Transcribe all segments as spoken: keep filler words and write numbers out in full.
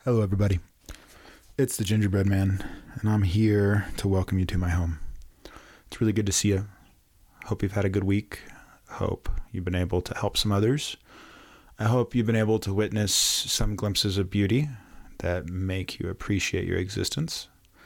Hello, everybody. It's the Gingerbread Man, and I'm here to welcome you to my home. It's really good to see you. Hope you've had a good week. Hope you've been able to help some others. I hope you've been able to witness some glimpses of beauty that make you appreciate your existence.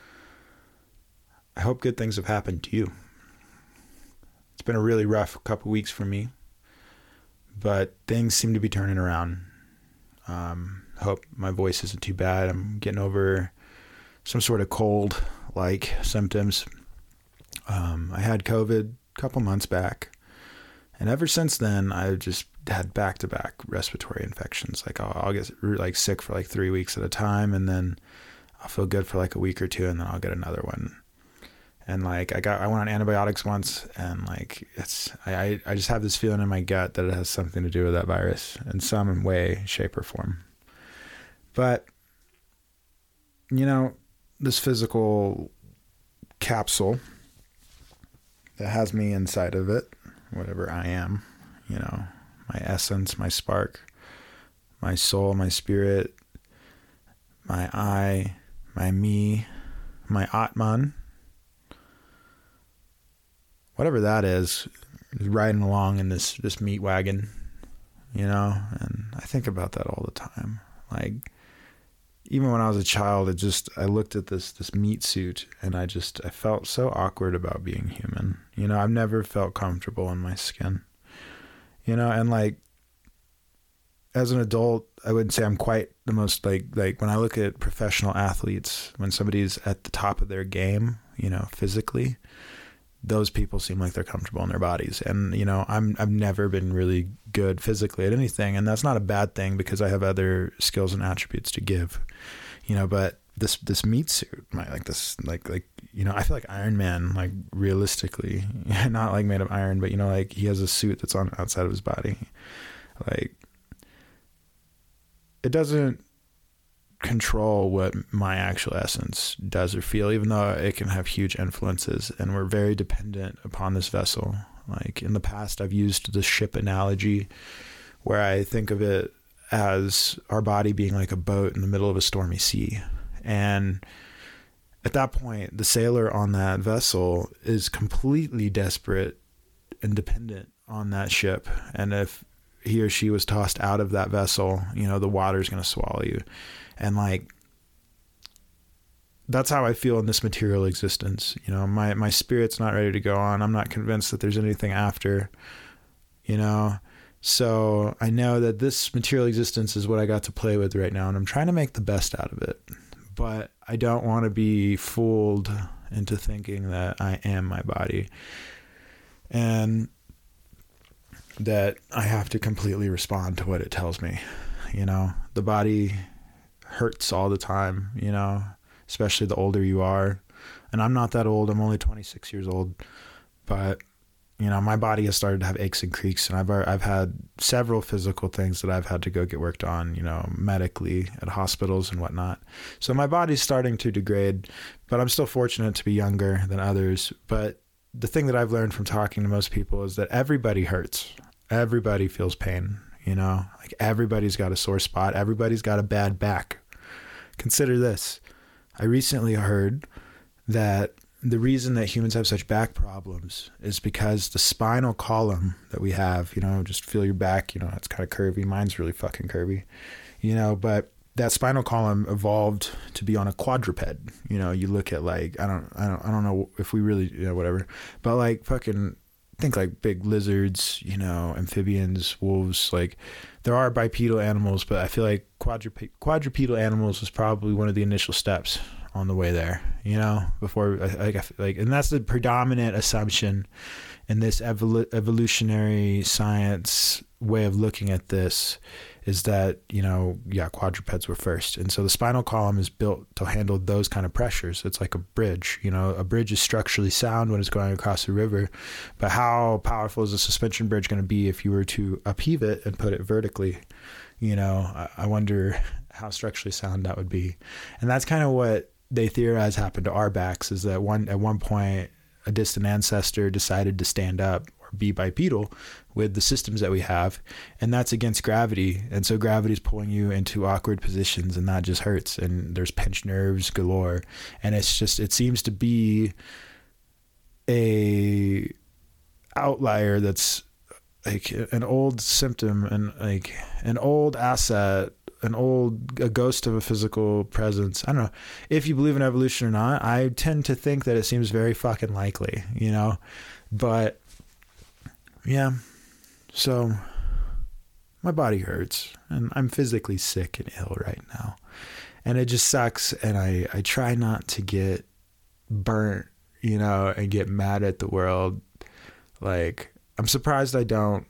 I hope good things have happened to you. It's been a really rough couple weeks for me, but things seem to be turning around. Um, hope my voice isn't too bad. I'm getting over some sort of cold-like symptoms. Um, I had COVID a couple months back, and ever since then, I've just had back-to-back respiratory infections. Like I'll, I'll get like sick for like three weeks at a time, and then I'll feel good for like a week or two, and then I'll get another one. And like I got, I went on antibiotics once, and like it's, I, I just have this feeling in my gut that it has something to do with that virus in some way, shape, or form. But you know, this physical capsule that has me inside of it, whatever I am, you know, my essence, my spark, my soul, my spirit, my I, my me, my Atman. Whatever that is, is riding along in this, this meat wagon, you know, and I think about that all the time. Like, even when I was a child, it just, I looked at this, this meat suit and I just, I felt so awkward about being human. You know, I've never felt comfortable in my skin, you know, and like, as an adult, I wouldn't say I'm quite the most like, like when I look at professional athletes, when somebody's at the top of their game, you know, physically, those people seem like they're comfortable in their bodies. And, you know, I'm, I've never been really good physically at anything. And that's not a bad thing because I have other skills and attributes to give, you know, but this, this meat suit, my, like this, like, like, you know, I feel like Iron Man, like realistically, not like made of iron, but you know, like he has a suit that's on outside of his body. Like it doesn't control what my actual essence does or feel, even though it can have huge influences, and we're very dependent upon this vessel. Like in the past, I've used the ship analogy where I think of it as our body being like a boat in the middle of a stormy sea. And at that point, the sailor on that vessel is completely desperate and dependent on that ship. And if he or she was tossed out of that vessel, you know, the water's going to swallow you. And like, that's how I feel in this material existence. You know, my, my spirit's not ready to go on. I'm not convinced that there's anything after, you know? So I know that this material existence is what I got to play with right now, and I'm trying to make the best out of it. But I don't want to be fooled into thinking that I am my body and that I have to completely respond to what it tells me. You know, the body hurts all the time, you know, especially the older you are. And I'm not that old. I'm only twenty-six years old, but you know, my body has started to have aches and creaks, and I've, I've had several physical things that I've had to go get worked on, you know, medically at hospitals and whatnot. So my body's starting to degrade, but I'm still fortunate to be younger than others. But the thing that I've learned from talking to most people is that everybody hurts. Everybody feels pain. You know, like everybody's got a sore spot. Everybody's got a bad back. Consider this. I recently heard that the reason that humans have such back problems is because the spinal column that we have, you know, just feel your back, you know, it's kind of curvy. Mine's really fucking curvy, you know, but that spinal column evolved to be on a quadruped. You know, you look at like, I don't, I don't, I don't know if we really, you know, whatever, but like fucking think like big lizards, you know, amphibians, wolves, like there are bipedal animals, but I feel like quadrup- quadrupedal animals was probably one of the initial steps on the way there, you know, before like, like, and that's the predominant assumption in this evol- evolutionary science way of looking at this is that, you know, yeah, quadrupeds were first. And so the spinal column is built to handle those kind of pressures. It's like a bridge, you know, a bridge is structurally sound when it's going across a river, but how powerful is a suspension bridge going to be if you were to upheave it and put it vertically? You know, I, I wonder how structurally sound that would be. And that's kind of what they theorize happened to our backs, is that one, at one point, a distant ancestor decided to stand up or be bipedal with the systems that we have, and that's against gravity. And so gravity is pulling you into awkward positions, and that just hurts. And there's pinched nerves galore. And it's just, it seems to be a outlier that's like an old symptom and like an old asset, an old, a ghost of a physical presence. I don't know if you believe in evolution or not. I tend to think that it seems very fucking likely, you know, but yeah. So my body hurts and I'm physically sick and ill right now, and it just sucks. And I, I try not to get burnt, you know, and get mad at the world. Like, I'm surprised I don't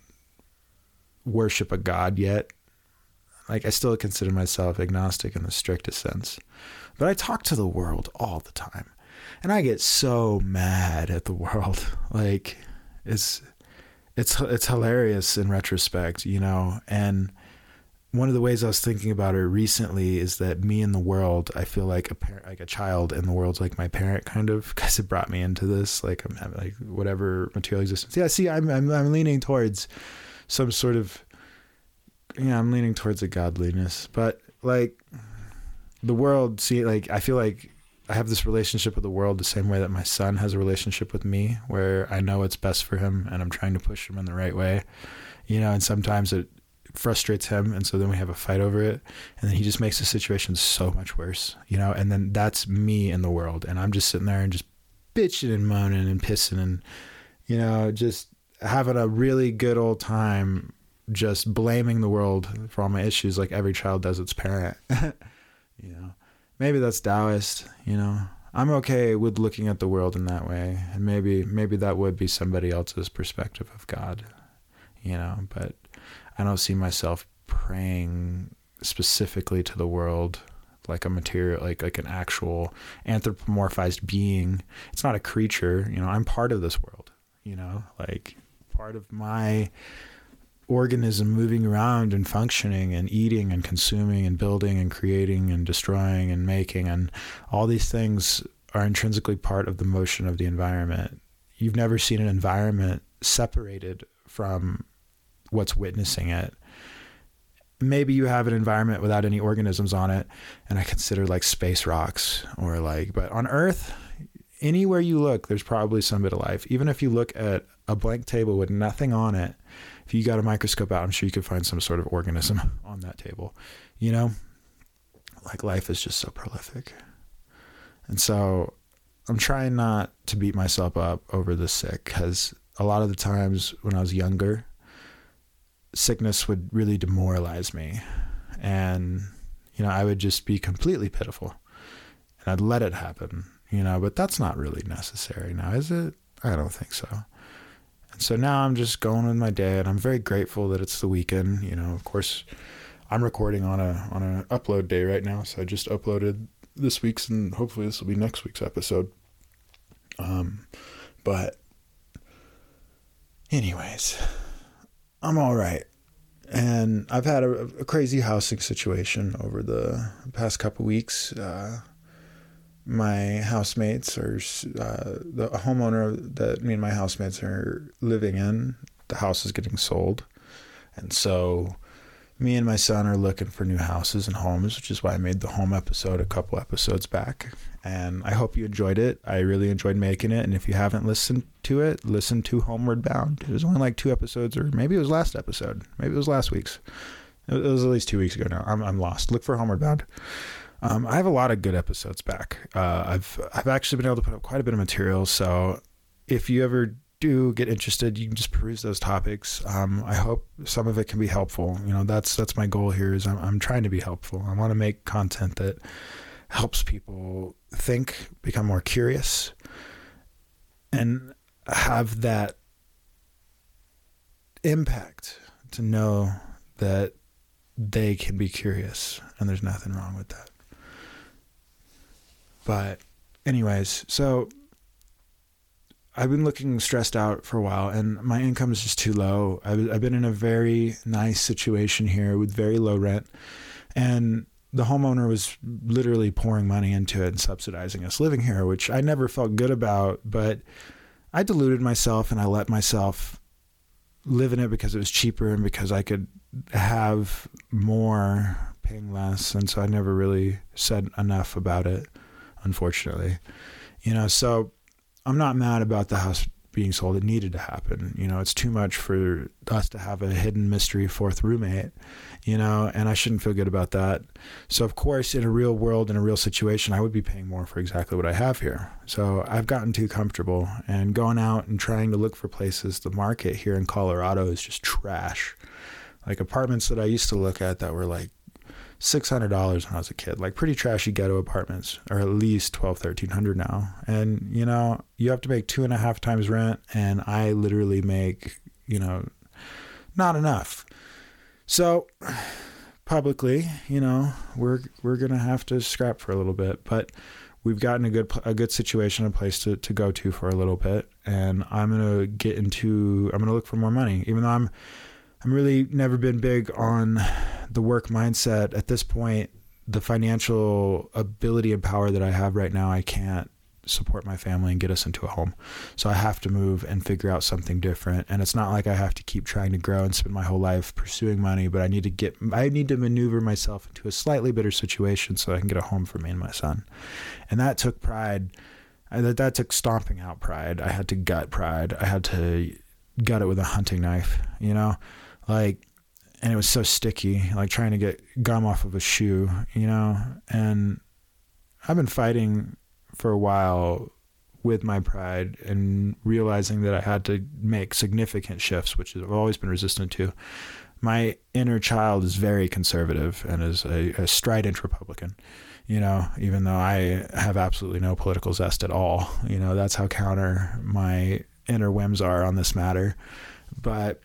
worship a God yet. Like, I still consider myself agnostic in the strictest sense, but I talk to the world all the time, and I get so mad at the world. Like, it's, it's, it's hilarious in retrospect, you know? And one of the ways I was thinking about it recently is that me and the world, I feel like a parent, like a child, and the world's like my parent, kind of, because it brought me into this. Like, I'm having like whatever material existence. Yeah. See, I'm, I'm, I'm leaning towards some sort of, yeah, I'm leaning towards a godliness, but like the world, see, like, I feel like I have this relationship with the world the same way that my son has a relationship with me, where I know what's best for him and I'm trying to push him in the right way, you know, and sometimes it frustrates him, and so then we have a fight over it, and then he just makes the situation so much worse, you know, and then that's me in the world, and I'm just sitting there and just bitching and moaning and pissing and, you know, just having a really good old time, just blaming the world for all my issues like every child does its parent. You know, maybe that's Taoist, you know. I'm okay with looking at the world in that way, and maybe maybe that would be somebody else's perspective of God, you know, but I don't see myself praying specifically to the world like a material, like like an actual anthropomorphized being. It's not a creature, you know. I'm part of this world, you know, like part of my organism moving around and functioning and eating and consuming and building and creating and destroying and making, and all these things are intrinsically part of the motion of the environment. You've never seen an environment separated from what's witnessing it. Maybe you have an environment without any organisms on it, and I consider like space rocks, or like, but on Earth, anywhere you look, there's probably some bit of life. Even if you look at a blank table with nothing on it, if you got a microscope out, I'm sure you could find some sort of organism on that table, you know, like life is just so prolific. And so I'm trying not to beat myself up over the sick, because a lot of the times when I was younger, sickness would really demoralize me, and, you know, I would just be completely pitiful, and I'd let it happen, you know, but that's not really necessary now, is it? I don't think so. And so now I'm just going with my day, and I'm very grateful that it's the weekend. You know, of course, I'm recording on a on an upload day right now, so I just uploaded this week's, and hopefully this will be next week's episode. Um, but anyways, I'm all right. And I've had a, a crazy housing situation over the past couple weeks. Uh, my housemates are, uh, the homeowner that me and my housemates are living in, the house is getting sold. And so me and my son are looking for new houses and homes, which is why I made the home episode a couple episodes back. And I hope you enjoyed it. I really enjoyed making it. And if you haven't listened to it, listen to Homeward Bound. It was only like two episodes, or maybe it was last episode. Maybe it was last week's. It was at least two weeks ago now. I'm I'm lost. Look for Homeward Bound. Um, I have a lot of good episodes back. Uh, I've I've actually been able to put up quite a bit of material. So if you ever do get interested, you can just peruse those topics. Um, I hope some of it can be helpful. You know, that's that's my goal here. Is I'm I'm trying to be helpful. I want to make content that helps people think, become more curious, and have that impact to know that they can be curious, and there's nothing wrong with that. But anyways, so I've been looking stressed out for a while, and my income is just too low. I've, I've been in a very nice situation here with very low rent, and the homeowner was literally pouring money into it and subsidizing us living here, which I never felt good about, but I deluded myself and I let myself live in it because it was cheaper and because I could have more paying less. And so I never really said enough about it, unfortunately. You know, so I'm not mad about the house being sold. It needed to happen. You know, it's too much for us to have a hidden mystery fourth roommate, you know, and I shouldn't feel good about that. So of course, in a real world, in a real situation, I would be paying more for exactly what I have here. So I've gotten too comfortable, and going out and trying to look for places. The market here in Colorado is just trash. Like apartments that I used to look at that were like six hundred dollars when I was a kid, like pretty trashy ghetto apartments, are at least twelve, thirteen hundred now. And, you know, you have to make two and a half times rent. And I literally make, you know, not enough. So publicly, you know, we're, we're going to have to scrap for a little bit, but we've gotten a good, a good situation, a place to, to go to for a little bit. And I'm going to get into, I'm going to look for more money, even though I'm, I'm really never been big on the work mindset. At this point, the financial ability and power that I have right now, I can't support my family and get us into a home. So I have to move and figure out something different. And it's not like I have to keep trying to grow and spend my whole life pursuing money, but I need to get, I need to maneuver myself into a slightly better situation so I can get a home for me and my son. And that took pride. That, that took stomping out pride. I had to gut pride. I had to gut it with a hunting knife, you know? Like, and it was so sticky, like trying to get gum off of a shoe, you know, and I've been fighting for a while with my pride and realizing that I had to make significant shifts, which I've always been resistant to. My inner child is very conservative and is a, a strident Republican, you know, even though I have absolutely no political zest at all. You know, that's how counter my inner whims are on this matter. But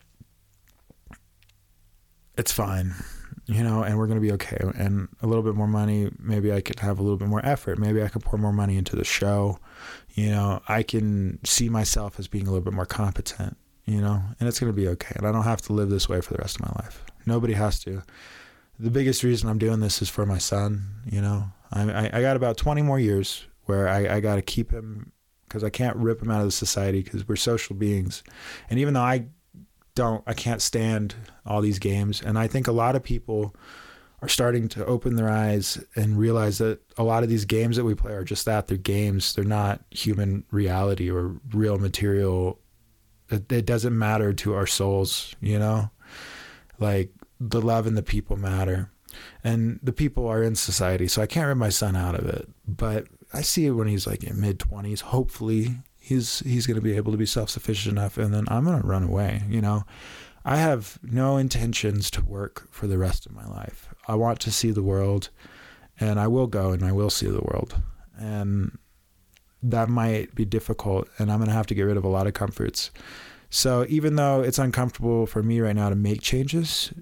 it's fine, you know, and we're going to be okay. And a little bit more money, maybe I could have a little bit more effort. Maybe I could pour more money into the show. You know, I can see myself as being a little bit more competent, you know, and it's going to be okay. And I don't have to live this way for the rest of my life. Nobody has to. The biggest reason I'm doing this is for my son. You know, I, I, I got about twenty more years where I, I got to keep him, because I can't rip him out of the society, because we're social beings. And even though I don't, I can't stand all these games. And I think a lot of people are starting to open their eyes and realize that a lot of these games that we play are just that. They're games. They're not human reality or real material. It, it doesn't matter to our souls, you know, like the love and the people matter, and the people are in society. So I can't rip my son out of it, but I see it when he's like in mid twenties, hopefully he's he's going to be able to be self-sufficient enough, and then I'm going to run away. You know, I have no intentions to work for the rest of my life. I want to see the world, and I will go and I will see the world. And that might be difficult, and I'm going to have to get rid of a lot of comforts. So even though it's uncomfortable for me right now to make changes,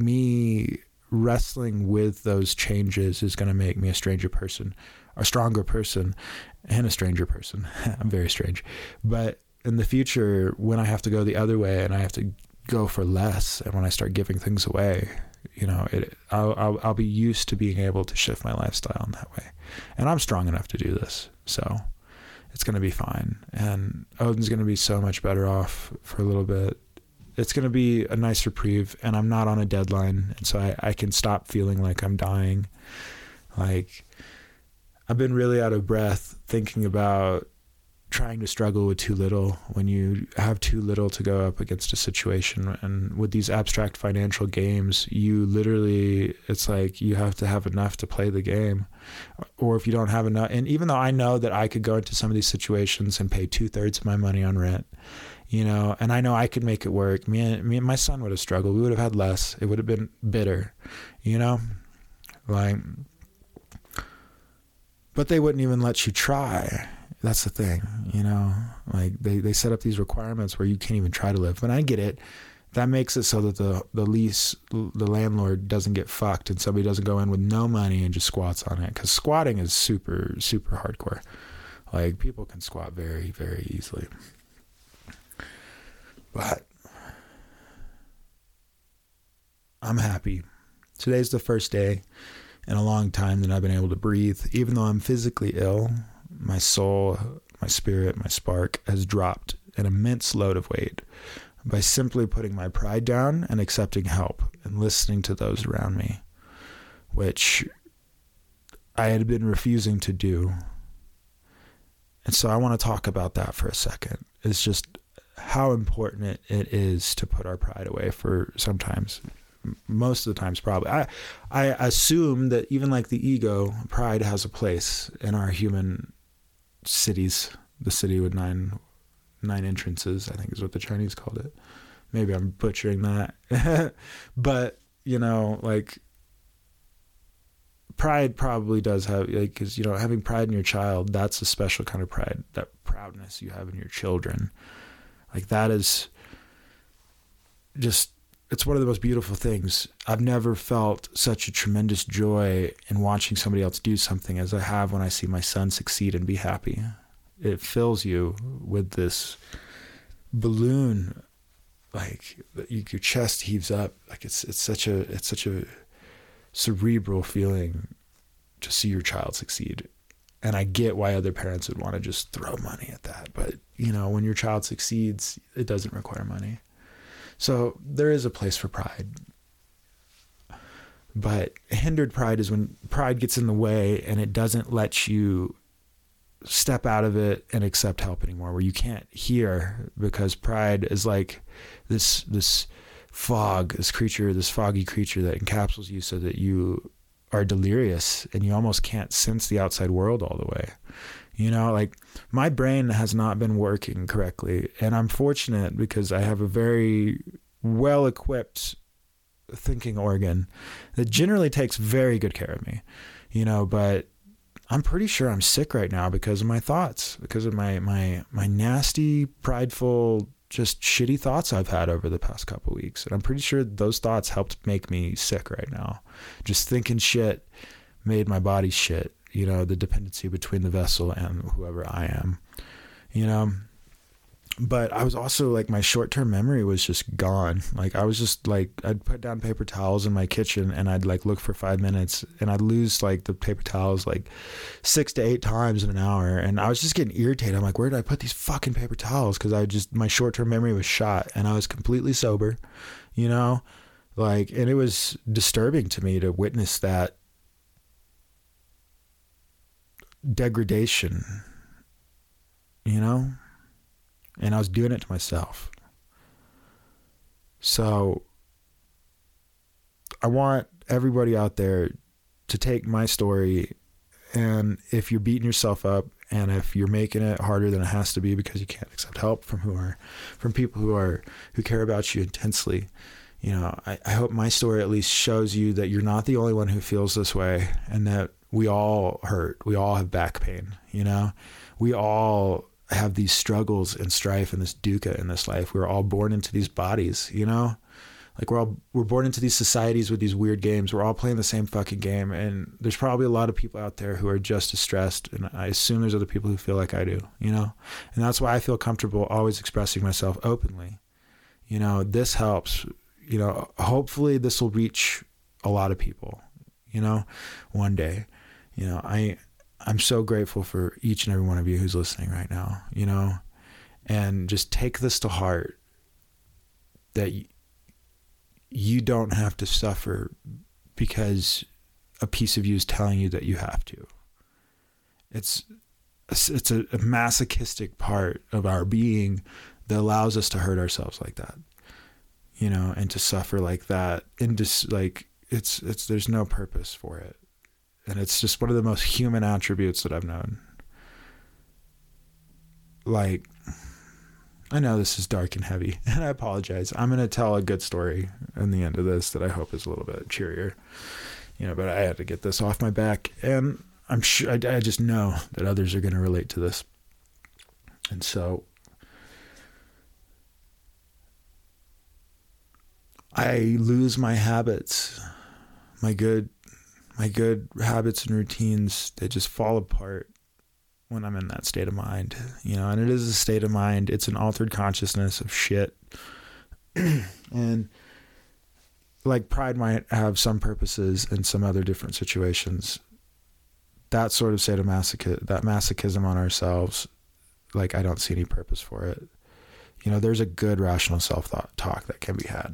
me wrestling with those changes is going to make me a stranger person, a stronger person, and a stranger person. I'm very strange. But in the future, when I have to go the other way and I have to go for less, and when I start giving things away, you know, it, I'll, I'll, I'll be used to being able to shift my lifestyle in that way. And I'm strong enough to do this. So it's going to be fine. And Odin's going to be so much better off for a little bit. It's going to be a nice reprieve, and I'm not on a deadline. And so I, I can stop feeling like I'm dying. Like, I've been really out of breath thinking about trying to struggle with too little when you have too little to go up against a situation. And with these abstract financial games, you literally, it's like you have to have enough to play the game. Or if you don't have enough, and even though I know that I could go into some of these situations and pay two thirds of my money on rent, you know, and I know I could make it work. Me and, me and my son would have struggled. We would have had less. It would have been bitter, you know, like, but they wouldn't even let you try. That's the thing, you know, like they, they set up these requirements where you can't even try to live. But I get it. That makes it so that the, the lease, the landlord doesn't get fucked and somebody doesn't go in with no money and just squats on it. Because squatting is super, super hardcore. Like, people can squat very, very easily. But I'm happy. Today's the first day in a long time that I've been able to breathe. Even though I'm physically ill, my soul, my spirit, my spark has dropped an immense load of weight. by simply putting my pride down and accepting help and listening to those around me, which I had been refusing to do. And so I want to talk about that for a second. It's just how important it, it is to put our pride away for sometimes, most of the times probably. I, I assume that even like the ego, pride has a place in our human cities, the city with nine nine entrances, I think is what the Chinese called it. Maybe I'm butchering that. But, you know, like pride probably does have, like, because, you know, having pride in your child, that's a special kind of pride, that proudness you have in your children. Like that is just, it's one of the most beautiful things. I've never felt such a tremendous joy in watching somebody else do something as I have when I see my son succeed and be happy. It fills you with this balloon, like your chest heaves up. Like it's it's such a it's such a cerebral feeling to see your child succeed. And I get why other parents would want to just throw money at that, but you know, when your child succeeds, it doesn't require money. So there is a place for pride. But hindered pride is when pride gets in the way and it doesn't let you step out of it and accept help anymore, where you can't hear, because pride is like this this fog, this creature, this foggy creature that encapsulates you so that you are delirious and you almost can't sense the outside world all the way. You know, like my brain has not been working correctly, and I'm fortunate because I have a very well-equipped thinking organ that generally takes very good care of me, you know, but I'm pretty sure I'm sick right now because of my thoughts, because of my, my, my nasty, prideful, just shitty thoughts I've had over the past couple of weeks. And I'm pretty sure those thoughts helped make me sick right now. Just thinking shit made my body shit, you know, the dependency between the vessel and whoever I am, you know. But I was also like, my short-term memory was just gone. Like I was just like, I'd put down paper towels in my kitchen and I'd like look for five minutes and I'd lose like the paper towels like six to eight times in an hour. And I was just getting irritated. I'm like, where did I put these fucking paper towels? Cause I just, my short-term memory was shot and I was completely sober, you know, like, and it was disturbing to me to witness that degradation, you know? And I was doing it to myself. So I want everybody out there to take my story, and if you're beating yourself up and if you're making it harder than it has to be because you can't accept help from who are from people who are who care about you intensely, you know, I, I hope my story at least shows you that you're not the only one who feels this way, and that we all hurt. We all have back pain, you know, we all have these struggles and strife and this dukkha in this life. We're all born into these bodies, you know, like we're all, we're born into these societies with these weird games. We're all playing the same fucking game. And there's probably a lot of people out there who are just as stressed. And I assume there's other people who feel like I do, you know, and that's why I feel comfortable always expressing myself openly. You know, this helps, you know, hopefully this will reach a lot of people, you know, one day, you know, I, I'm so grateful for each and every one of you who's listening right now, you know, and just take this to heart, that y- you don't have to suffer because a piece of you is telling you that you have to. It's, it's a, a masochistic part of our being that allows us to hurt ourselves like that, you know, and to suffer like that. And just like, it's, it's, there's no purpose for it. And it's just one of the most human attributes that I've known. Like, I know this is dark and heavy, and I apologize. I'm going to tell a good story in the end of this that I hope is a little bit cheerier, you know, but I had to get this off my back, and I'm sure, I, I just know that others are going to relate to this. And so I lose my habits, my good My good habits and routines, they just fall apart when I'm in that state of mind, you know, and it is a state of mind. It's an altered consciousness of shit. And like pride might have some purposes in some other different situations. That sort of state of masochism, that masochism on ourselves, like I don't see any purpose for it. You know, there's a good rational self-thought talk that can be had.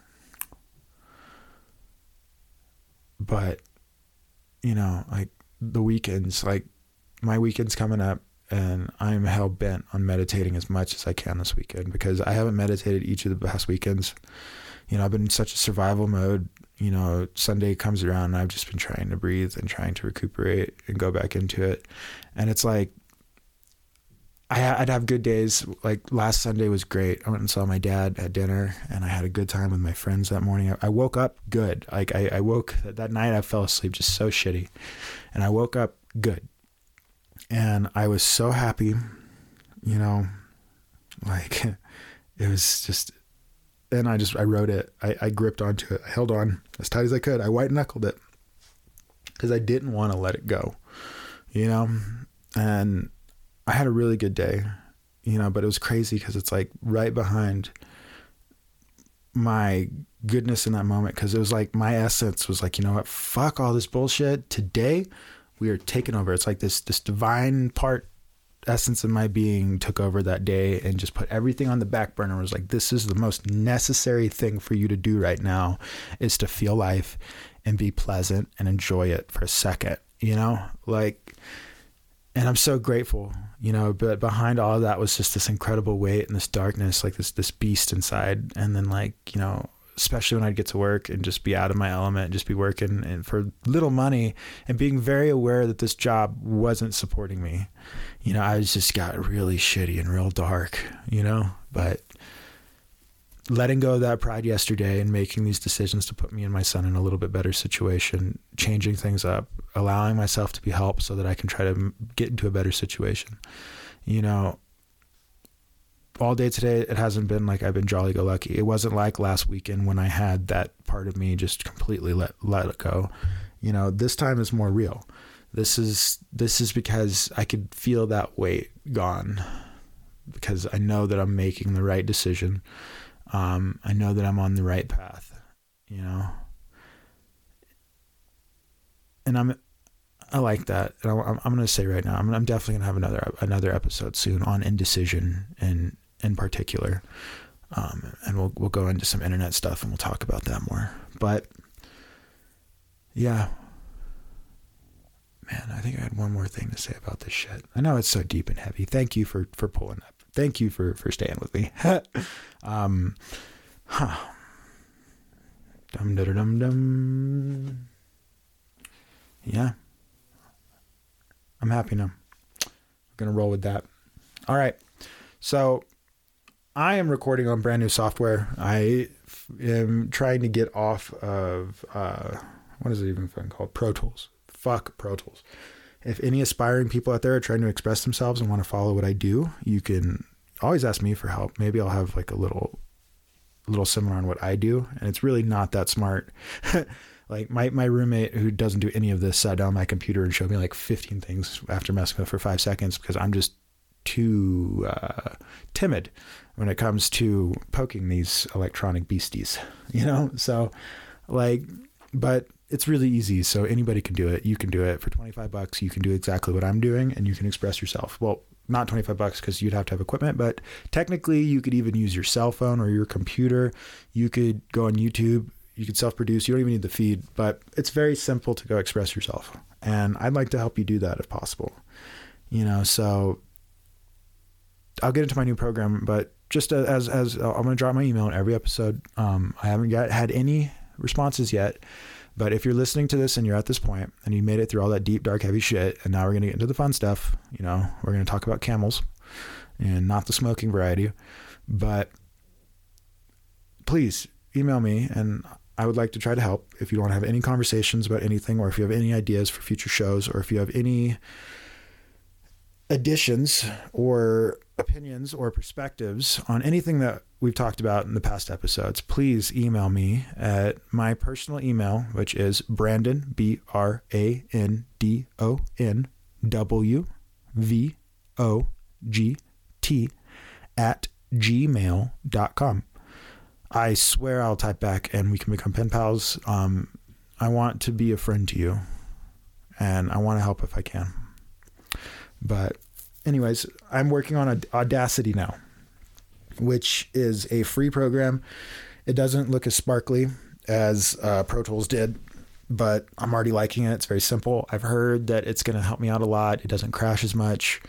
But, you know, like the weekends, like my weekend's coming up and I'm hell bent on meditating as much as I can this weekend because I haven't meditated each of the past weekends. You know, I've been in such a survival mode. You know, Sunday comes around and I've just been trying to breathe and trying to recuperate and go back into it. And it's like, I, I'd have good days. Like last Sunday was great. I went and saw my dad at dinner and I had a good time with my friends that morning. I, I woke up good. Like I, I woke that night, I fell asleep just so shitty and I woke up good and I was so happy, you know, like it was just, and I just, I wrote it. I, I gripped onto it. I held on as tight as I could. I white knuckled it because I didn't want to let it go, you know, and I had a really good day, you know, but it was crazy because it's like right behind my goodness in that moment. Cause it was like my essence was like, you know what, fuck all this bullshit. Today we are taking over. It's like this, this divine part essence of my being took over that day and just put everything on the back burner. It was like, this is the most necessary thing for you to do right now is to feel life and be pleasant and enjoy it for a second, you know, like, and I'm so grateful, you know, but behind all of that was just this incredible weight and this darkness, like this, this beast inside. And then like, you know, especially when I'd get to work and just be out of my element and just be working and for little money and being very aware that this job wasn't supporting me. You know, I just got really shitty and real dark, you know, but letting go of that pride yesterday and making these decisions to put me and my son in a little bit better situation, changing things up, allowing myself to be helped so that I can try to get into a better situation. You know, all day today, it hasn't been like I've been jolly go lucky. It wasn't like last weekend when I had that part of me just completely let, let it go. You know, this time is more real. This is, this is because I could feel that weight gone because I know that I'm making the right decision. Um, I know that I'm on the right path, you know, and I'm, I like that. And I'm, I'm going to say right now, I'm, I'm definitely going to have another, another episode soon on indecision in, in particular. Um, and we'll, we'll go into some internet stuff and we'll talk about that more, but yeah, man, I think I had one more thing to say about this shit. I know it's so deep and heavy. Thank you for, for pulling up. Thank you for, for staying with me. um, huh. Dum, dum, dum, dum. Yeah. I'm happy now. We're going to roll with that. All right. So I am recording on brand new software. I am trying to get off of, uh, what is it even called? Pro Tools. Fuck Pro Tools. If any aspiring people out there are trying to express themselves and want to follow what I do, you can always ask me for help. Maybe I'll have like a little, little seminar on what I do. And it's really not that smart. Like my, my roommate who doesn't do any of this sat down my computer and showed me like fifteen things after messing with it for five seconds because I'm just too uh, timid when it comes to poking these electronic beasties, you know? So like, but it's really easy. So anybody can do it. You can do it for twenty-five bucks. You can do exactly what I'm doing and you can express yourself. Well, not twenty-five bucks because you'd have to have equipment, but technically you could even use your cell phone or your computer. You could go on YouTube. You could self-produce. You don't even need the feed, but it's very simple to go express yourself. And I'd like to help you do that if possible, you know, so I'll get into my new program, but just as, as I'm going to drop my email in every episode. Um, I haven't got, had any responses yet. But if you're listening to this and you're at this point and you made it through all that deep, dark, heavy shit, and now we're going to get into the fun stuff, you know, we're going to talk about camels and not the smoking variety, but please email me and I would like to try to help. If you want to have any conversations about anything, or if you have any ideas for future shows, or if you have any additions or opinions or perspectives on anything that we've talked about in the past episodes, please email me at my personal email, which is Brandon, B R A N D O N W V O G T at gmail dot com. I swear I'll type back and we can become pen pals. Um, I want to be a friend to you and I want to help if I can. But anyways, I'm working on Audacity now. which is a free program. It doesn't look as sparkly as uh, Pro Tools did, but I'm already liking it. It's very simple. I've heard that it's going to help me out a lot. It doesn't crash as much.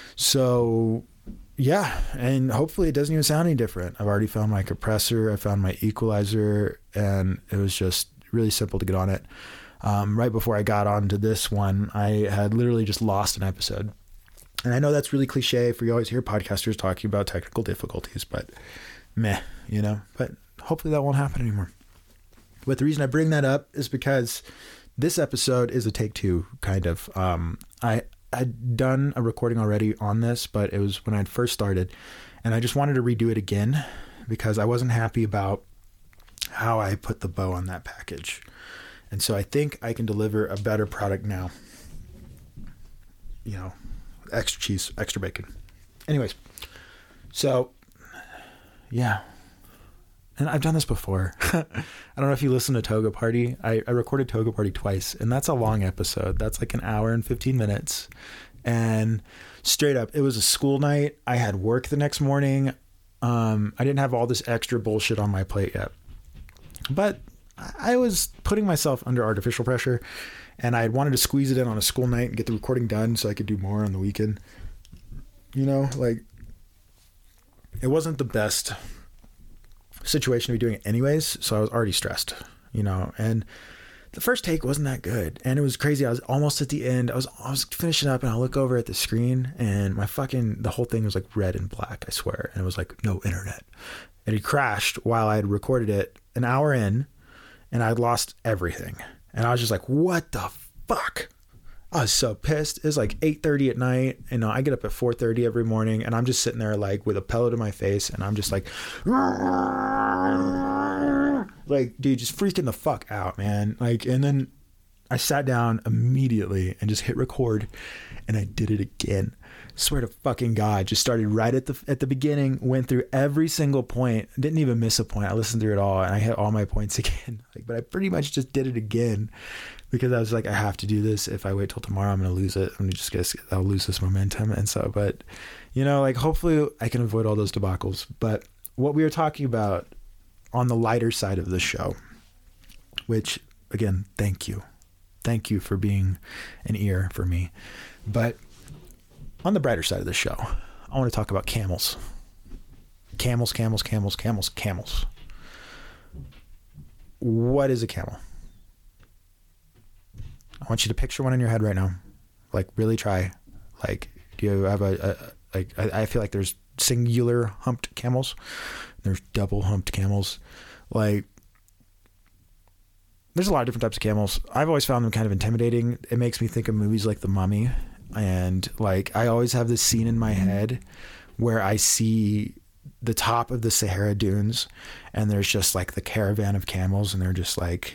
So yeah, and hopefully it doesn't even sound any different. I've already found my compressor. I found my equalizer, and it was just really simple to get on it. Um, right before I got onto this one, I had literally just lost an episode. And I know that's really cliche, for you always hear podcasters talking about technical difficulties, but meh, you know, but hopefully that won't happen anymore. But the reason I bring that up is because this episode is a take two, kind of. Um, I had done a recording already on this, but it was when I'd first started, and I just wanted to redo it again because I wasn't happy about how I put the bow on that package. And so I think I can deliver a better product now. You know, extra cheese, extra bacon. Anyways, so yeah. And I've done this before. I don't know if you listen to Toga Party. I, I recorded Toga Party twice, and that's a long episode. That's like an hour and fifteen minutes. And straight up, it was a school night. I had work the next morning. Um, I didn't have all this extra bullshit on my plate yet. But I was putting myself under artificial pressure, and I wanted to squeeze it in on a school night and get the recording done so I could do more on the weekend. You know, like, it wasn't the best situation to be doing it anyways, so I was already stressed, you know, and the first take wasn't that good, and it was crazy. I was almost at the end. I was I was finishing up, and I look over at the screen, and my fucking, the whole thing was like red and black, I swear, and it was like, no internet, and it crashed while I had recorded it an hour in, and I'd lost everything, and I was just like, what the fuck? I was so pissed. It was like eight thirty at night, and I get up at four thirty every morning, and I'm just sitting there like with a pillow to my face, and I'm just like, like, dude, just freaking the fuck out, man. Like, and then I sat down immediately and just hit record, and I did it again. Swear to fucking God, just started right at the at the beginning, went through every single point, didn't even miss a point. I listened through it all, and I hit all my points again. Like, but I pretty much just did it again. Because I was like, I have to do this. If I wait till tomorrow, I'm going to lose it. I'm just going to, I'll lose this momentum. And so, but, you know, like, hopefully I can avoid all those debacles. But what we were talking about on the lighter side of the show, which, again, thank you. Thank you for being an ear for me. But on the brighter side of the show, I want to talk about camels. Camels, camels, camels, camels, camels. What is a camel? I want you to picture one in your head right now. Like, really try. Like, do you have a, a like, I, I feel like there's singular humped camels. There's double humped camels. Like, there's a lot of different types of camels. I've always found them kind of intimidating. It makes me think of movies like The Mummy. And like, I always have this scene in my head where I see the top of the Sahara dunes, and there's just like the caravan of camels, and they're just like,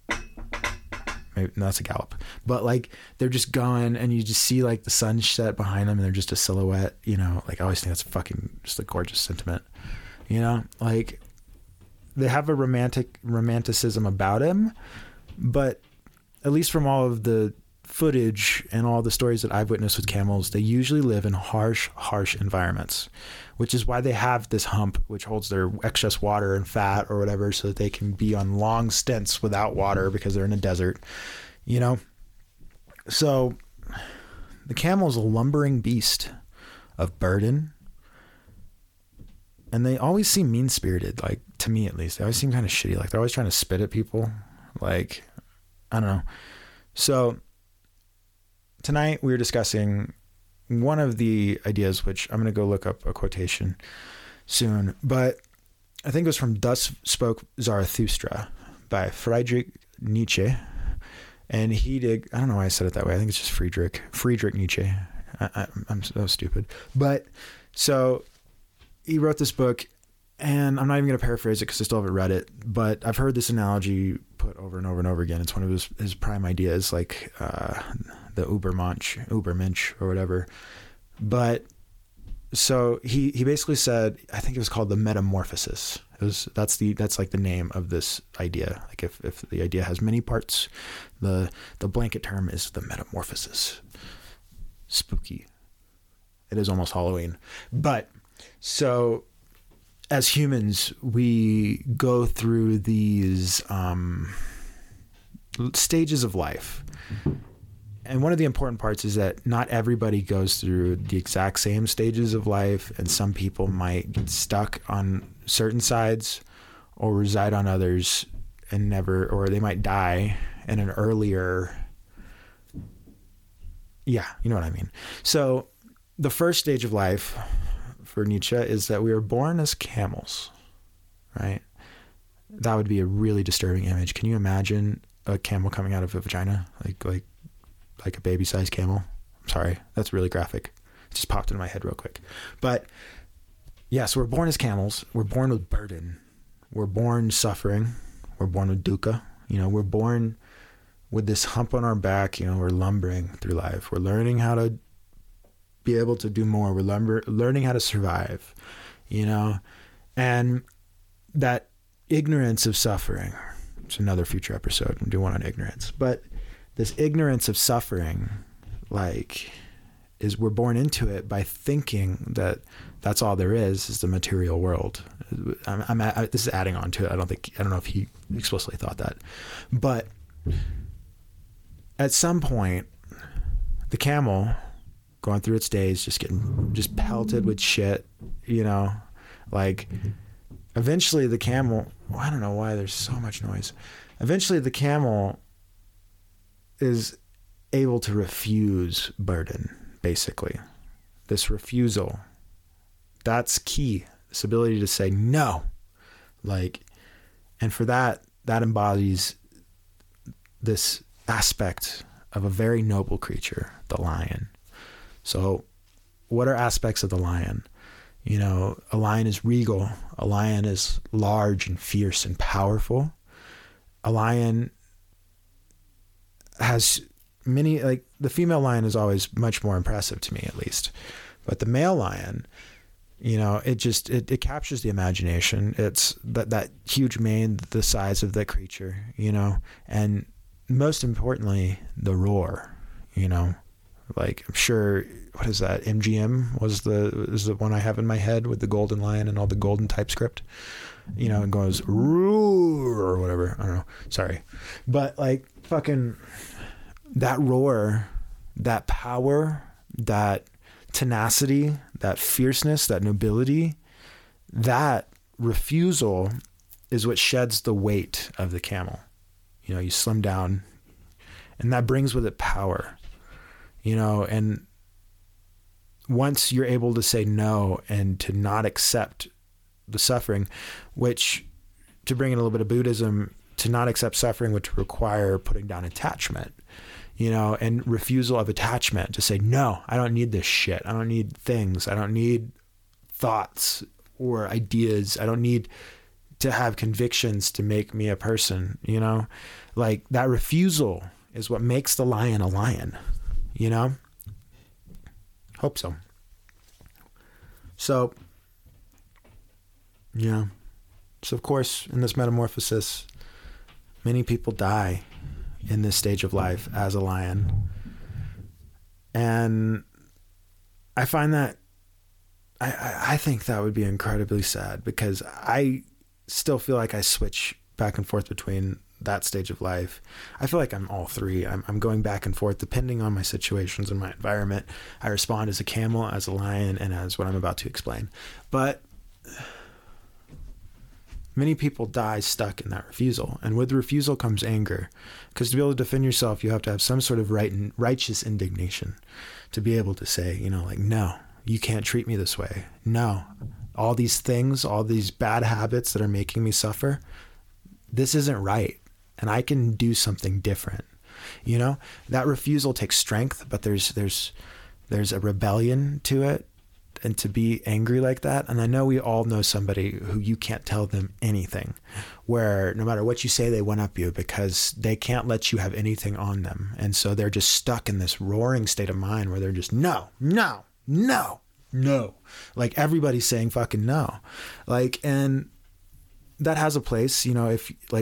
maybe no, that's a gallop, but like they're just going, and you just see like the sunset behind them, and they're just a silhouette, you know. Like, I always think that's fucking just a gorgeous sentiment, you know. Like, they have a romantic romanticism about him, but at least from all of the footage and all the stories that I've witnessed with camels, they usually live in harsh, harsh environments, which is why they have this hump, which holds their excess water and fat or whatever, so that they can be on long stints without water because they're in a desert, you know? So the camel is a lumbering beast of burden, and they always seem mean-spirited, like, to me at least. They always seem kind of shitty. Like, they're always trying to spit at people. Like, I don't know. So tonight we were discussing one of the ideas, which I'm going to go look up a quotation soon, but I think it was from Thus Spoke Zarathustra by Friedrich Nietzsche. And he did, I don't know why I said it that way. I think it's just Friedrich, Friedrich Nietzsche. I, I, I'm so stupid. But so he wrote this book, and I'm not even going to paraphrase it because I still haven't read it, but I've heard this analogy put over and over and over again. It's one of his, his prime ideas, like uh, the Ubermensch, Ubermensch or whatever. But so he, he basically said, I think it was called the metamorphosis. It was, that's the, that's like the name of this idea. Like, if, if the idea has many parts, the, the blanket term is the metamorphosis. Spooky. It is almost Halloween. But so as humans, we go through these um, stages of life. And one of the important parts is that not everybody goes through the exact same stages of life. And some people might get stuck on certain sides or reside on others and never, or they might die in an earlier, yeah, you know what I mean? So the first stage of life for Nietzsche is that we are born as camels, right? That would be a really disturbing image. Can you imagine a camel coming out of a vagina? Like, like, like a baby-sized camel. I'm sorry, that's really graphic. It just popped into my head real quick. But yeah, so we're born as camels. We're born with burden. We're born suffering. We're born with dukkha. You know, we're born with this hump on our back. You know, we're lumbering through life. We're learning how to be able to do more. We're lumber, learning how to survive, you know, and that ignorance of suffering. It's another future episode. We'll do one on ignorance, but this ignorance of suffering, like, is we're born into it by thinking that that's all there is, is the material world. I'm, I'm I, this is adding on to it. I don't think, I don't know if he explicitly thought that, but at some point, the camel going through its days, just getting just pelted with shit, you know, like eventually the camel, well, I don't know why there's so much noise. Eventually the camel is able to refuse burden, basically. This refusal, that's key. This ability to say no. Like, and for that, that embodies this aspect of a very noble creature, the lion. So what are aspects of the lion? You know, a lion is regal. A lion is large and fierce and powerful. A lion has many, like the female lion is always much more impressive to me, at least. But the male lion, you know, it just, it, it captures the imagination. It's that, that huge mane, the size of the creature, you know, and most importantly, the roar, you know, like I'm sure, what is that? M G M was the, is the one I have in my head with the golden lion and all the golden TypeScript, you know, it goes roar or whatever. I don't know. Sorry. But like fucking that roar, that power, that tenacity, that fierceness, that nobility, that refusal is what sheds the weight of the camel. You know, you slim down and that brings with it power, you know, and once you're able to say no and to not accept the suffering, which, to bring in a little bit of Buddhism, to not accept suffering would require putting down attachment, you know, and refusal of attachment, to say, no, I don't need this shit. I don't need things. I don't need thoughts or ideas. I don't need to have convictions to make me a person, you know, like that refusal is what makes the lion a lion, you know? Hope so. So, yeah. So of course, in this metamorphosis, many people die in this stage of life as a lion. And I find that, I, I think that would be incredibly sad, because I still feel like I switch back and forth between that stage of life. I feel like I'm all three. I'm, I'm going back and forth depending on my situations and my environment. I respond as a camel, as a lion, and as what I'm about to explain. But many people die stuck in that refusal. And with refusal comes anger. Because to be able to defend yourself, you have to have some sort of right and righteous indignation to be able to say, you know, like, no, you can't treat me this way. No, all these things, all these bad habits that are making me suffer, this isn't right. And I can do something different. You know, that refusal takes strength, but there's, there's, there's a rebellion to it. And to be angry like that. And I know we all know somebody who you can't tell them anything, where no matter what you say, they one up you because they can't let you have anything on them. And so they're just stuck in this roaring state of mind where they're just, no, no, no, no. Like everybody's saying fucking no. Like, and that has a place, you know, if like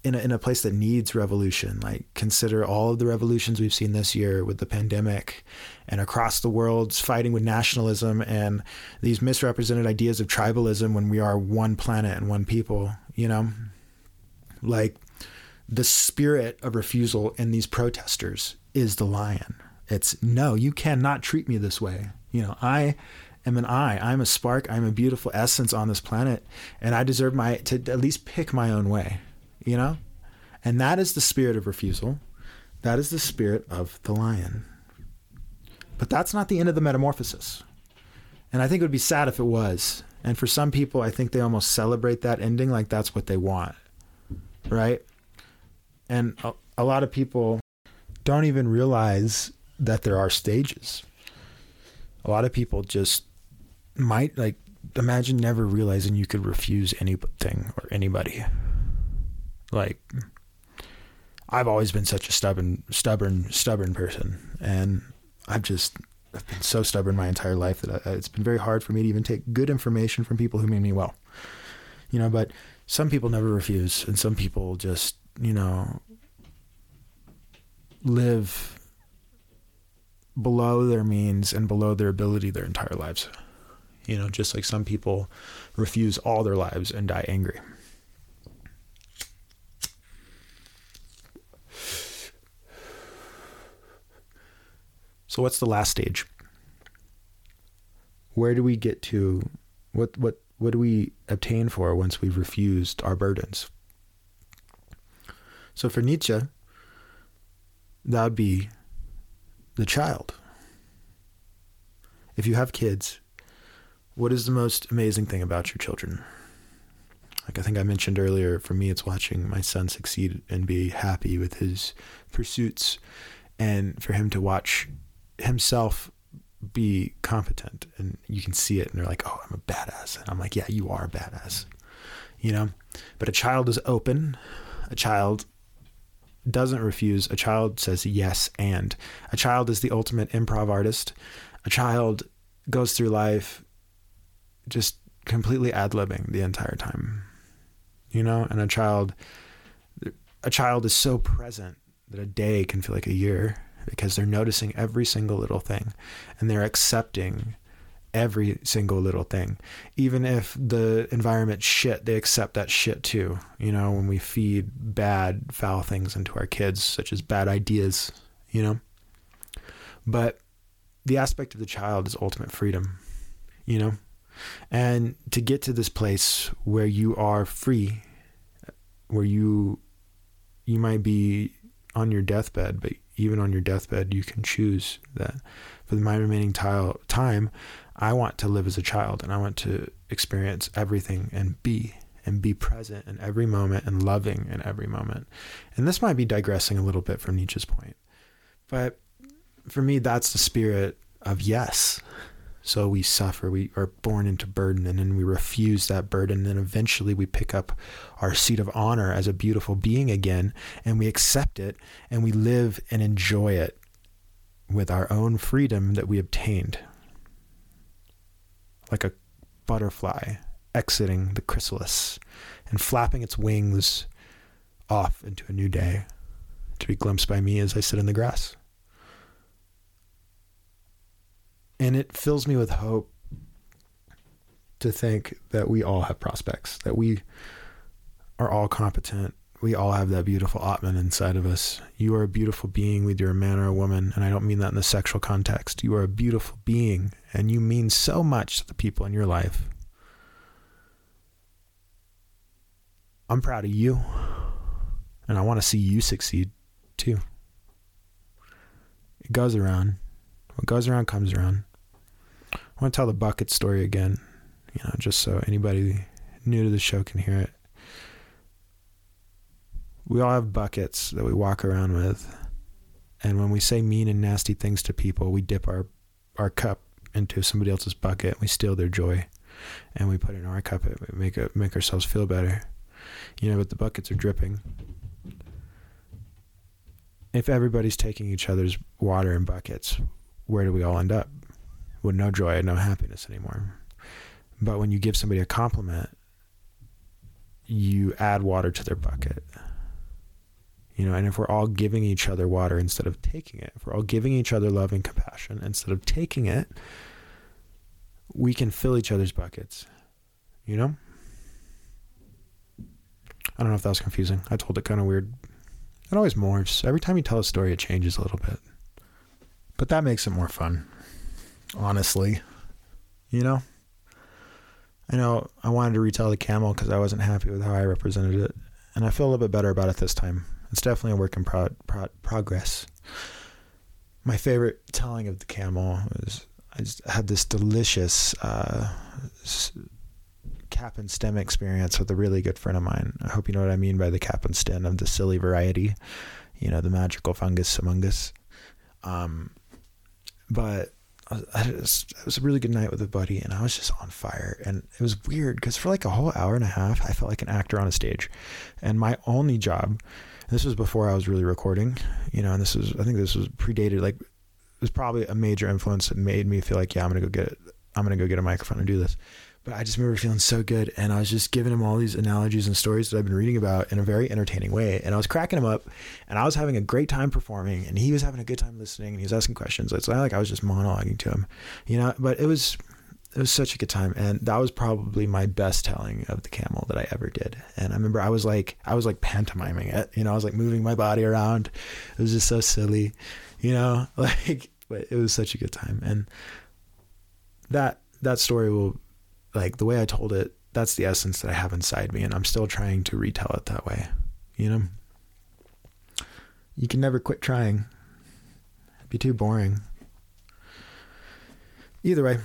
in a, in a place that needs revolution. Like, consider all of the revolutions we've seen this year with the pandemic and across the world fighting with nationalism and these misrepresented ideas of tribalism when we are one planet and one people, you know, like the spirit of refusal in these protesters is the lion. It's no, you cannot treat me this way. You know, I am an I, I'm a spark. I'm a beautiful essence on this planet, and I deserve my, to at least pick my own way, you know? And that is the spirit of refusal. That is the spirit of the lion. But that's not the end of the metamorphosis. And I think it would be sad if it was. And for some people, I think they almost celebrate that ending like that's what they want, right? And a, a lot of people don't even realize that there are stages. A lot of people just might, like, imagine never realizing you could refuse anything or anybody. Like, I've always been such a stubborn, stubborn, stubborn person. And I've just, I've been so stubborn my entire life that I, it's been very hard for me to even take good information from people who mean me well. You know, but some people never refuse, and some people just, you know, live below their means and below their ability their entire lives. You know, just like some people refuse all their lives and die angry. So what's the last stage? Where do we get to? What what what do we obtain for once we've refused our burdens? So for Nietzsche, that would be the child. If you have kids, what is the most amazing thing about your children? Like I think I mentioned earlier, for me, it's watching my son succeed and be happy with his pursuits, and for him to watch himself be competent, and you can see it and they're like, oh, I'm a badass. And I'm like, yeah, you are a badass, you know? But a child is open. A child doesn't refuse. A child says yes. And a child is the ultimate improv artist. A child goes through life just completely ad-libbing the entire time, you know? And a child, a child is so present that a day can feel like a year, because they're noticing every single little thing and they're accepting every single little thing. Even if the environment's shit, they accept that shit too. You know, when we feed bad, foul things into our kids, such as bad ideas, you know, but the aspect of the child is ultimate freedom, you know, and to get to this place where you are free, where you, you might be on your deathbed, but even on your deathbed, you can choose that for my remaining t- time, I want to live as a child, and I want to experience everything and be, and be present in every moment and loving in every moment. And this might be digressing a little bit from Nietzsche's point, but for me, that's the spirit of yes. So we suffer, we are born into burden, and then we refuse that burden. And then eventually we pick up our seat of honor as a beautiful being again, and we accept it, and we live and enjoy it with our own freedom that we obtained. Like a butterfly exiting the chrysalis and flapping its wings off into a new day to be glimpsed by me as I sit in the grass. And it fills me with hope to think that we all have prospects, that we are all competent. We all have that beautiful Atman inside of us. You are a beautiful being, whether you're a man or a woman. And I don't mean that in the sexual context. You are a beautiful being, and you mean so much to the people in your life. I'm proud of you, and I want to see you succeed too. It goes around. What goes around comes around. I want to tell the bucket story again, you know, just so anybody new to the show can hear it. We all have buckets that we walk around with, and when we say mean and nasty things to people, we dip our, our cup into somebody else's bucket. We steal their joy, and we put it in our cup. We make it, make ourselves feel better, you know. But the buckets are dripping. If everybody's taking each other's water in buckets, where do we all end up? With no joy and no happiness anymore. But when you give somebody a compliment, you add water to their bucket. You know, and if we're all giving each other water instead of taking it, if we're all giving each other love and compassion instead of taking it, we can fill each other's buckets, you know? I don't know if that was confusing. I told it kind of weird. It always morphs. Every time you tell a story, it changes a little bit. But that makes it more fun, honestly. You know? I know I wanted to retell the camel because I wasn't happy with how I represented it. And I feel a little bit better about it this time. It's definitely a work in pro- pro- progress. My favorite telling of the camel was I just had this delicious uh, cap and stem experience with a really good friend of mine. I hope you know what I mean by the cap and stem of the silly variety, you know, the magical fungus among us. Um, but I just, it was a really good night with a buddy, and I was just on fire. And it was weird because for like a whole hour and a half, I felt like an actor on a stage. And my only job, this was before I was really recording, you know, and this was, I think this was predated, like, it was probably a major influence that made me feel like, yeah, I'm going to go get it. I'm going to go get a microphone and do this. But I just remember feeling so good. And I was just giving him all these analogies and stories that I've been reading about in a very entertaining way. And I was cracking him up, and I was having a great time performing, and he was having a good time listening, and he was asking questions. It's not like I was just monologuing to him, you know, but it was, it was such a good time. And that was probably my best telling of the camel that I ever did. And I remember I was like, I was like pantomiming it, you know, I was like moving my body around. It was just so silly, you know, like, but it was such a good time. And that, that story will, like the way I told it, that's the essence that I have inside me. And I'm still trying to retell it that way. You know, you can never quit trying. It'd be too boring. Either way,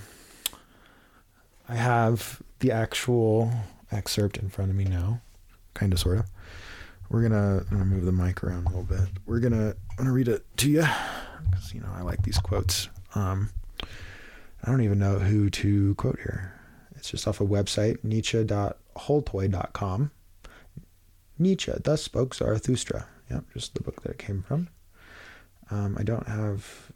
I have the actual excerpt in front of me now, kind of, sort of. We're going to, I'm going to move the mic around a little bit. We're going to, I'm going to read it to you because, you know, I like these quotes. Um, I don't even know who to quote here. It's just off a website, nietzsche dot holtoy dot com. Nietzsche, thus spoke Zarathustra. Yep, just the book that it came from. Um, I don't have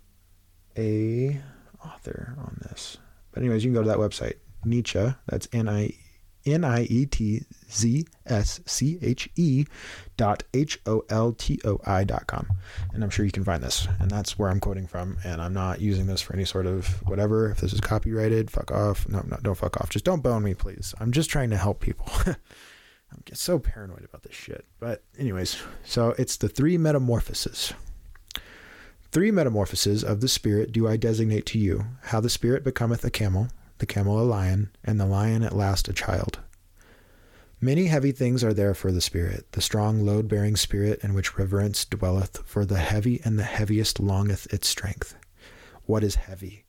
a author on this. But anyways, you can go to that website, Nietzsche, that's N I N I E T Z S C H E dot H O L T O I dot com. And I'm sure you can find this. And that's where I'm quoting from. And I'm not using this for any sort of whatever. If this is copyrighted, fuck off. No, no, don't fuck off. Just don't bone me, please. I'm just trying to help people. I'm just so paranoid about this shit. But anyways, so it's the three metamorphoses. Three metamorphoses of the spirit do I designate to you, how the spirit becometh a camel, the camel a lion, and the lion at last a child. Many heavy things are there for the spirit, the strong load-bearing spirit in which reverence dwelleth, for the heavy and the heaviest longeth its strength. What is heavy?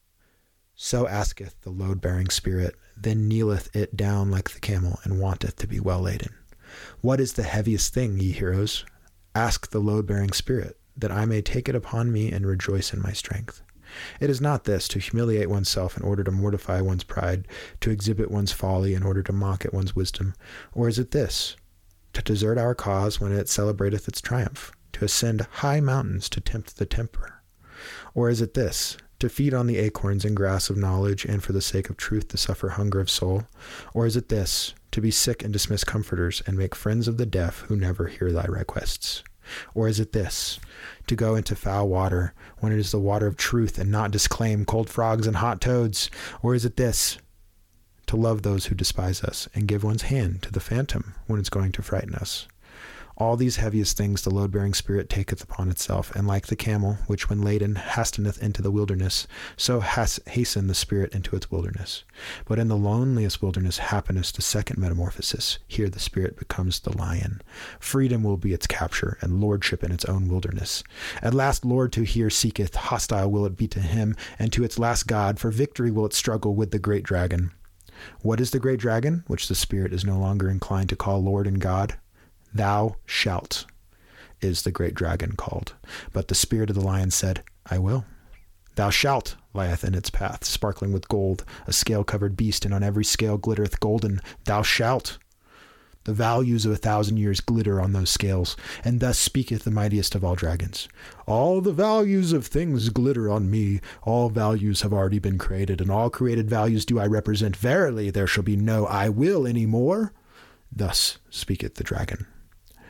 So asketh the load-bearing spirit, then kneeleth it down like the camel, and wanteth to be well laden. What is the heaviest thing, ye heroes? Ask the load-bearing spirit, that I may take it upon me and rejoice in my strength. It is not this, to humiliate oneself in order to mortify one's pride, to exhibit one's folly in order to mock at one's wisdom. Or is it this, to desert our cause when it celebrateth its triumph, to ascend high mountains to tempt the temperer? Or is it this, to feed on the acorns and grass of knowledge, and for the sake of truth to suffer hunger of soul? Or is it this, to be sick and dismiss comforters, and make friends of the deaf who never hear thy requests? Or is it this, to go into foul water when it is the water of truth, and not disclaim cold frogs and hot toads? Or is it this, to love those who despise us, and give one's hand to the phantom when it's going to frighten us? All these heaviest things the load-bearing spirit taketh upon itself, and like the camel, which when laden hasteneth into the wilderness, so has hasten the spirit into its wilderness. But in the loneliest wilderness happeneth the second metamorphosis. Here the spirit becomes the lion. Freedom will be its capture, and lordship in its own wilderness. At last Lord to hear seeketh, hostile will it be to him, and to its last God, for victory will it struggle with the great dragon. What is the great dragon, which the spirit is no longer inclined to call Lord and God? Thou shalt is the great dragon called. But the spirit of the lion said, I will. Thou shalt lieth in its path, sparkling with gold, a scale-covered beast, and on every scale glittereth golden. Thou shalt. The values of a thousand years glitter on those scales, and thus speaketh the mightiest of all dragons. All the values of things glitter on me. All values have already been created, and all created values do I represent. Verily, there shall be no I will any more. Thus speaketh the dragon.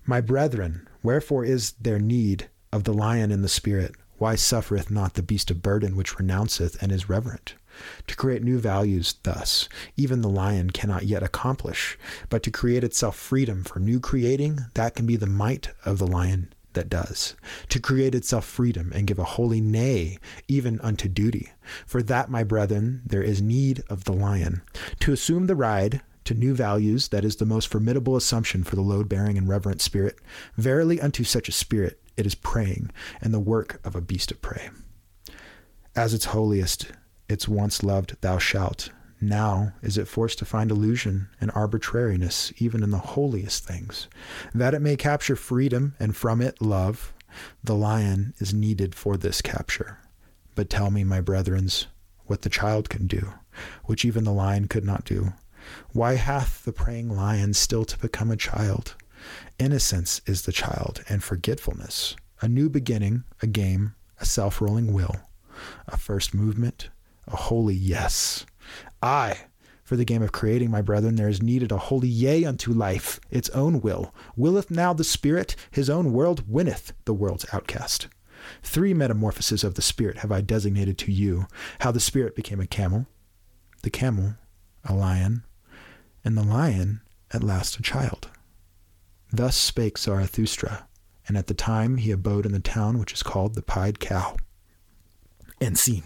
My brethren, wherefore is there need of the lion in the spirit? Why suffereth not the beast of burden, which renounceth and is reverent? To create new values thus, even the lion cannot yet accomplish, but to create itself freedom for new creating, that can be the might of the lion that does. To create itself freedom and give a holy nay, even unto duty. For that, my brethren, there is need of the lion. To assume the ride to new values, that is the most formidable assumption for the load-bearing and reverent spirit. Verily unto such a spirit it is praying, and the work of a beast of prey. As its holiest, its once loved thou shalt. Now is it forced to find illusion and arbitrariness even in the holiest things, that it may capture freedom and from it love. The lion is needed for this capture. But tell me, my brethrens, what the child can do, which even the lion could not do. Why hath the praying lion still to become a child? Innocence is the child, and forgetfulness, a new beginning, a game, a self-rolling will, a first movement, a holy yes. Aye, for the game of creating, my brethren, there is needed a holy yea unto life, its own will. Willeth now the spirit, his own world winneth the world's outcast. Three metamorphoses of the spirit have I designated to you, how the spirit became a camel, the camel a lion, and the lion at last a child. Thus spake Zarathustra, and at the time he abode in the town which is called the Pied Cow. End scene.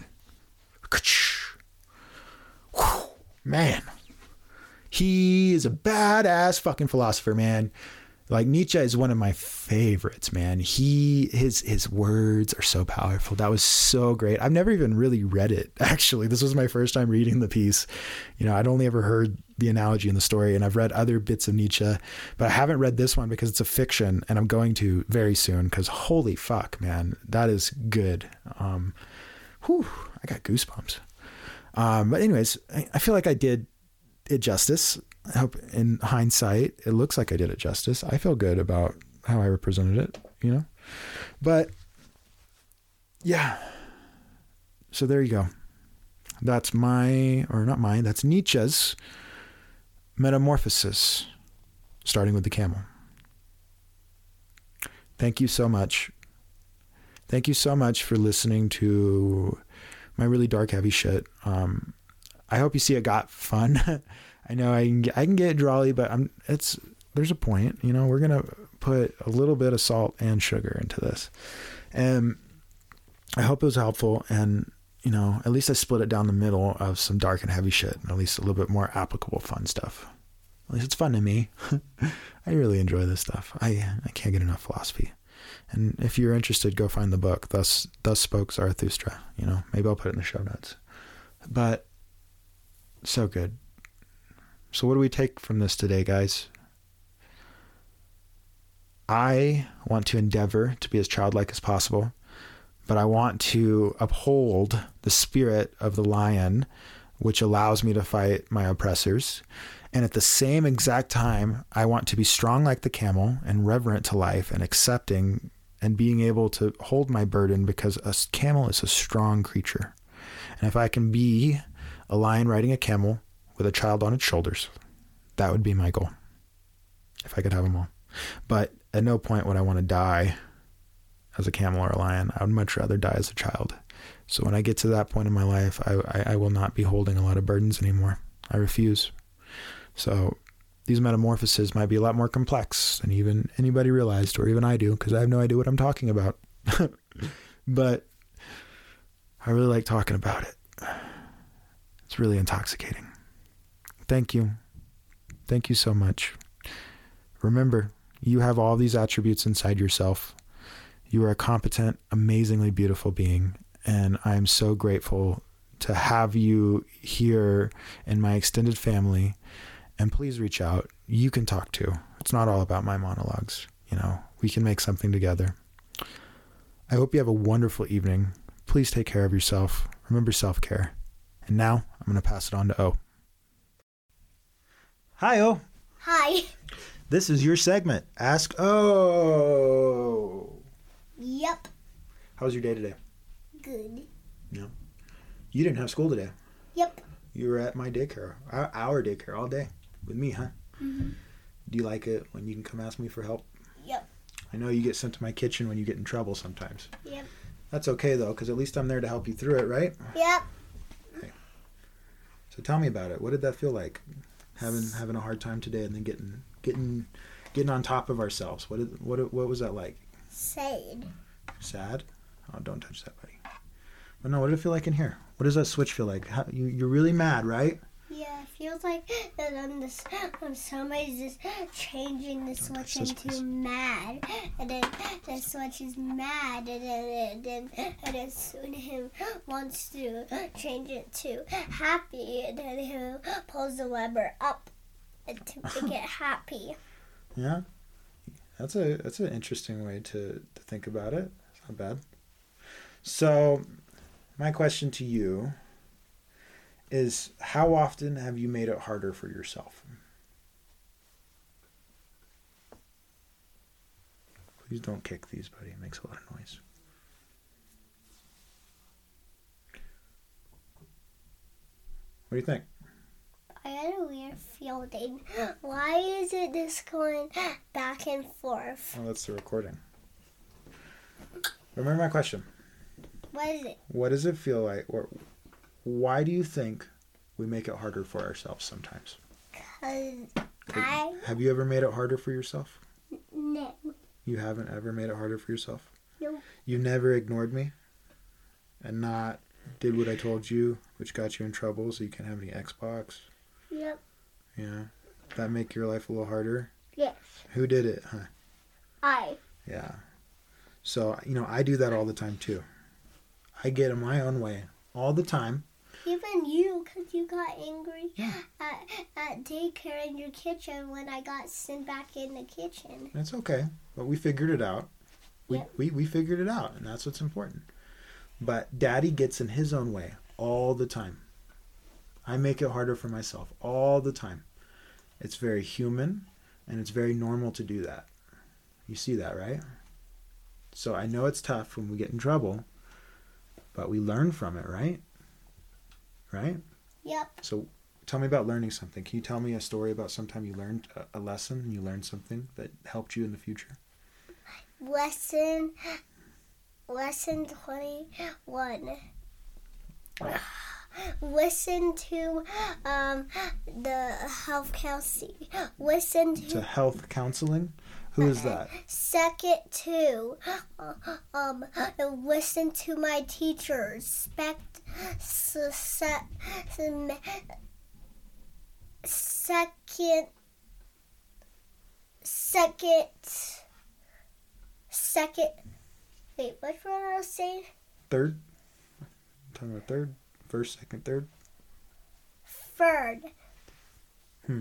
Man, he is a badass fucking philosopher, man. Like, Nietzsche is one of my favorites, man. He, his, his words are so powerful. That was so great. I've never even really read it. Actually, this was my first time reading the piece. You know, I'd only ever heard the analogy in the story, and I've read other bits of Nietzsche, but I haven't read this one because it's a fiction, and I'm going to very soon because holy fuck, man, that is good. Um, whew, I got goosebumps. Um, but anyways, I, I feel like I did it justice. I hope in hindsight, it looks like I did it justice. I feel good about how I represented it, you know, but yeah. So there you go. That's my, or not mine, that's Nietzsche's metamorphosis, starting with the camel. Thank you so much. Thank you so much for listening to my really dark, heavy shit. Um, I hope you see it got fun. I know I can get, I can get drawly, but I'm, it's, there's a point, you know, we're going to put a little bit of salt and sugar into this. And I hope it was helpful. And, you know, at least I split it down the middle of some dark and heavy shit, and at least a little bit more applicable fun stuff. At least it's fun to me. I really enjoy this stuff. I, I can't get enough philosophy. And if you're interested, go find the book. Thus, Thus Spoke Zarathustra. You know, maybe I'll put it in the show notes. But so good. So what do we take from this today, guys? I want to endeavor to be as childlike as possible, but I want to uphold the spirit of the lion, which allows me to fight my oppressors. And at the same exact time, I want to be strong like the camel and reverent to life and accepting and being able to hold my burden, because a camel is a strong creature. And if I can be a lion riding a camel with a child on its shoulders, that would be my goal, if I could have them all. But at no point would I want to die as a camel or a lion. I would much rather die as a child. So when I get to that point in my life, I, I, I will not be holding a lot of burdens anymore. I refuse. So these metamorphoses might be a lot more complex than even anybody realized, or even I do, because I have no idea what I'm talking about. But I really like talking about it. It's really intoxicating. Thank you. Thank you so much. Remember, you have all these attributes inside yourself. You are a competent, amazingly beautiful being. And I'm so grateful to have you here in my extended family. And please reach out. You can talk too. It's not all about my monologues. You know, we can make something together. I hope you have a wonderful evening. Please take care of yourself. Remember self-care. And now I'm going to pass it on to O. Hi, O. Hi. This is your segment. Ask O. Yep. How was your day today? Good. Yeah. You didn't have school today. Yep. You were at my daycare, our, our daycare all day with me, huh? Mm-hmm. Do you like it when you can come ask me for help? Yep. I know you get sent to my kitchen when you get in trouble sometimes. Yep. That's okay, though, because at least I'm there to help you through it, right? Yep. Okay. So tell me about it. What did that feel like? Having having a hard time today and then getting getting getting on top of ourselves. What did, what what was that like? Sad. Sad? Oh, don't touch that, buddy. But no, what did it feel like in here? What does that switch feel like? How, you, you're really mad, right? Yeah, it feels like that on this, when somebody's just changing the switch this, into please. mad, and then the switch is mad, and then and then and then soon him wants to change it to happy, and then he pulls the lever up and to make it happy. Yeah, that's a that's an interesting way to, to think about it. It's not bad. So, my question to you is, how often have you made it harder for yourself? Please don't kick these, buddy. It makes a lot of noise. What do you think? I got a weird feeling. Why is it just going back and forth? Oh, that's the recording. Remember my question. What is it? What does it feel like, or why do you think we make it harder for ourselves sometimes? Because I... Have you ever made it harder for yourself? No. You haven't ever made it harder for yourself? No. You never ignored me and not did what I told you, which got you in trouble so you can't have any Xbox? Yep. Yeah. That make your life a little harder? Yes. Who did it, huh? I. Yeah. So, you know, I do that all the time too. I get in my own way all the time. Even you, because you got angry Yeah. at, at daycare in your kitchen when I got sent back in the kitchen. That's okay. But we figured it out. We, Yep. we, we figured it out, and that's what's important. But Daddy gets in his own way all the time. I make it harder for myself all the time. It's very human, and it's very normal to do that. You see that, right? So I know it's tough when we get in trouble, but we learn from it, right? Right? Yep. So tell me about learning something. Can you tell me a story about sometime you learned a, a lesson and you learned something that helped you in the future? Lesson, lesson twenty-one. Listen to um, the health counseling. Listen to... To health counseling? Who is that? Second to uh, um listen to my teachers. Spect se, se, se, second second second wait, what was I was saying? Third? I'm talking about third? First, second, third? Third. Hmm.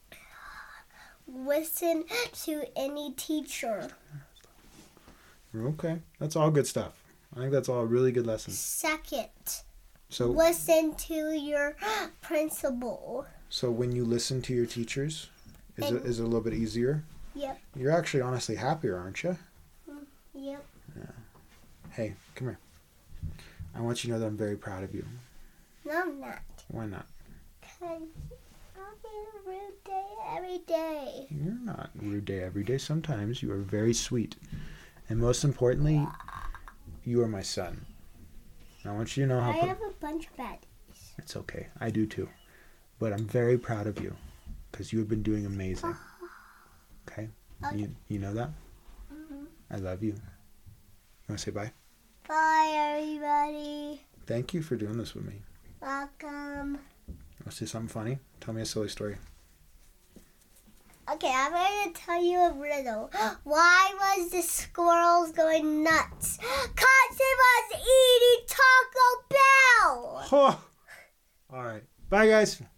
Listen to any teacher. Okay. That's all good stuff. I think that's all really good lessons. Second, So listen to your principal. so when you listen to your teachers, is it, And- is it a little bit easier? Yep. You're actually honestly happier, aren't you? Yep. Hey, come here. I want you to know that I'm very proud of you. No, I'm not. Why not? Because I'll be a rude day every day. You're not rude day every day. Sometimes you are very sweet. And most importantly, you are my son. I want you to know how... I pr- have a bunch of bad days. It's okay. I do too. But I'm very proud of you because you have been doing amazing. Okay? Okay. You, you know that? Mhm. I love you. You want to say bye? Bye, everybody. Thank you for doing this with me. Welcome. Want to say something funny? Tell me a silly story. Okay, I'm going to tell you a riddle. Why was the squirrels going nuts? Cause it was eating Taco Bell. Oh. All right. Bye, guys.